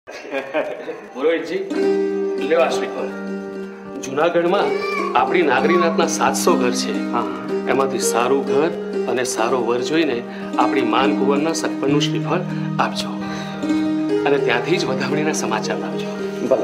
પુરોહિતજી લેવા શ્રીફળ. જૂનાગઢમાં આપણી નાગરીનાથના 700 ઘર છે. એમાંથી સારું ઘર અને સારો વર જોઈને આપણી માન કુંવરના સગપણનું શ્રીફળ આપજો અને ત્યાંથી જ વધામણીના સમાચાર લાવજો. ભલે.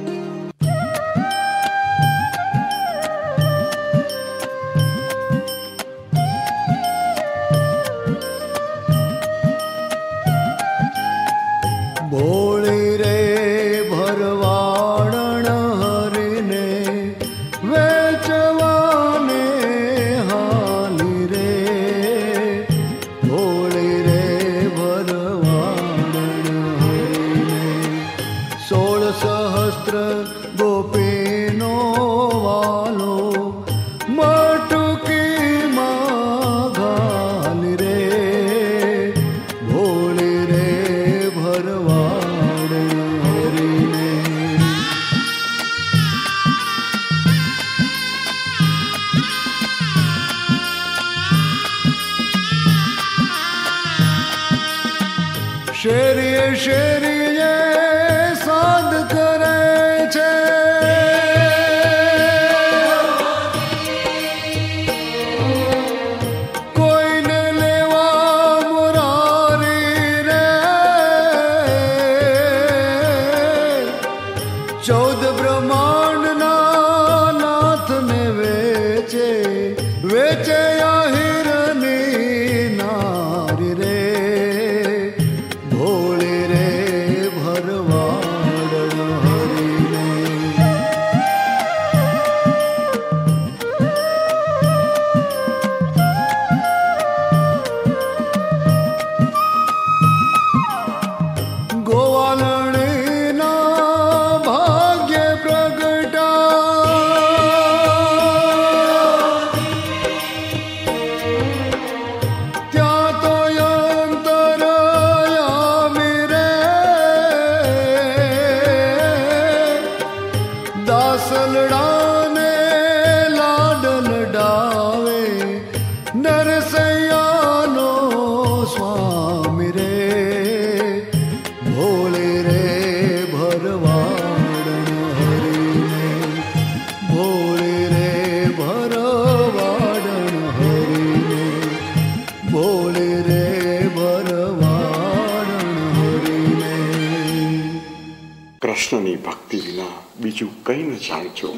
કૃષ્ણની ભક્તિ વિના બીજું કંઈ ન જાણજો.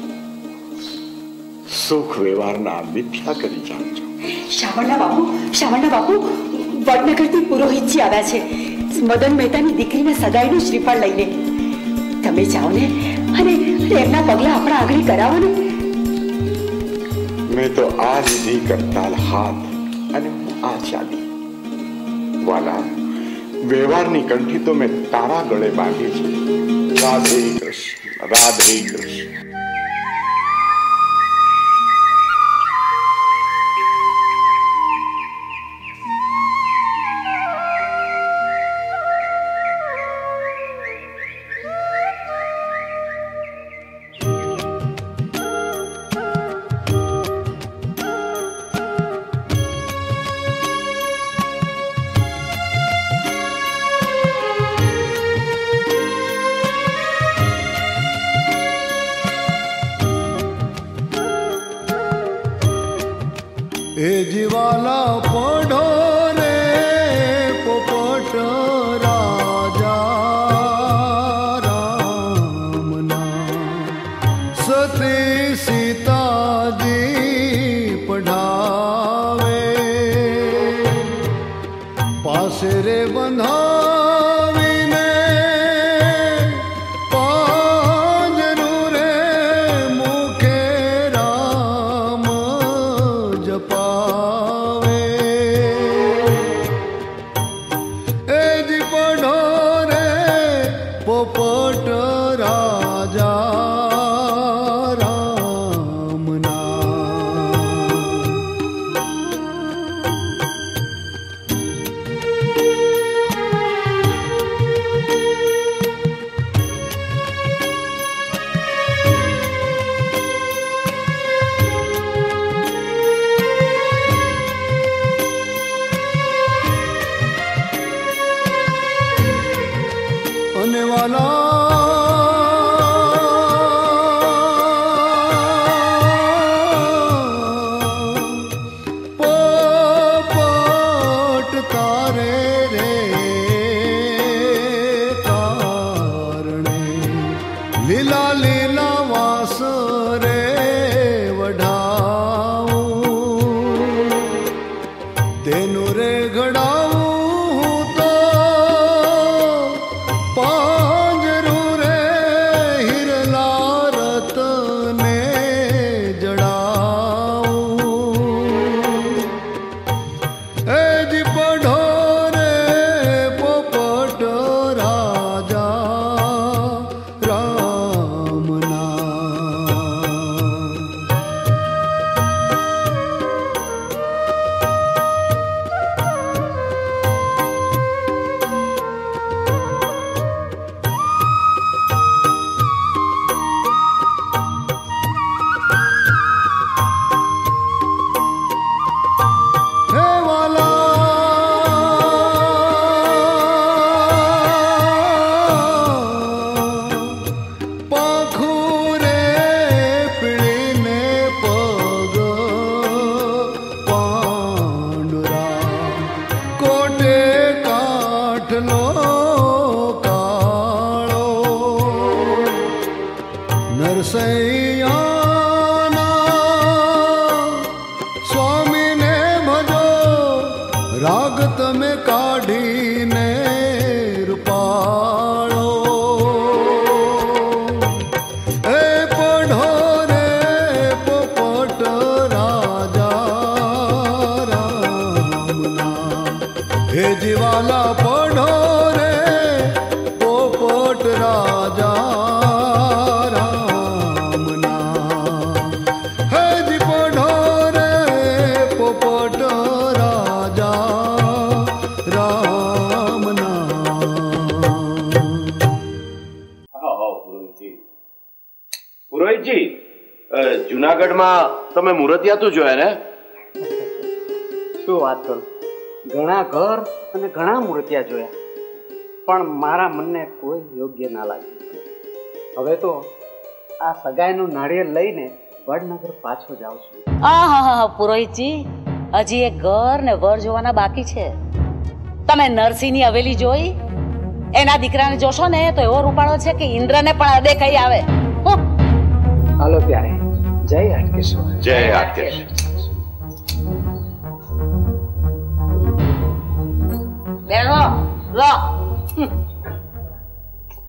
સુખ વ્યવહારના મિથ્યા કરી જાણજો. શ્રાવણના બાપુ વડનગરથી પુરોહિતજી આવ્યા છે મદન મહેતાની દીકરીના સગાઈનું શ્રીફળ લઈને. તમે જાઓ ને અને એમના પગલા આપણા આગળ કરાવો ને. મેં તો આ લીધી કરતાલ હાથ અને આ ચાવી. વાલા, વ્યવહારની કંઠી તો મેં તારા ગળે બાંધી છે. રાધે કૃષ્ણ, રાધે કૃષ્ણ. એ જીવાલા પઢો રે પોપટ રાજા રામના સતી સીતાજી પઢાવે પાસે રે બંધાવીને પાંજરું રે મુખે રામ જપાવે. એ જી પઢો રે પોપટ રાજા અને વાલા પોપટ તારે રે કારણે લીલા લીલા વાસ રે વઢાવું તેનું રે ઘડાવું તો પાંજરું રે હિરલા રતને જડાવું એ જી પઢો રે પોપટ રાજા રામના. હે વાલા પાંખું રે પીળીને પગ પાંડુરા કોટે કાઠનો કાળો નરસૈયાના સ્વામીને ભજો રાગ તમે કાઢીને રૂપાળો એ પઢો રે પોપટ રાજા રામના. હે જીવાલા પઢો રે પોપટ રાજા રામના. હે જી પઢો રે પોપટ રાજા રામના. પુરોહિતજી, જુનાગઢમાં તમે મૂર્તિયા તો જોયા ને? શું વાત કરું, ઘણા ઘર અને ઘણા મૂર્તિયા જોયા, પણ મારા મનને કોઈ યોગ્ય ના લાગ્યું. હવે તો આ સગાઈનું નાળિયેર લઈને વડનગર પાછો જાઉં છું. આહાહા, પુરોહિતજી, હજી એક ઘર ને વર જોવાના બાકી છે. તમે નરસિંહની હવેલી જોઈ? એના દીકરાને જોશો ને તો એવો રૂપાળો છે કે ઇન્દ્રને પણ અડે કઈ આવે. હાલો ત્યારે, જય હાટકેશ્વર. જય હાટકેશ. બેસો લો.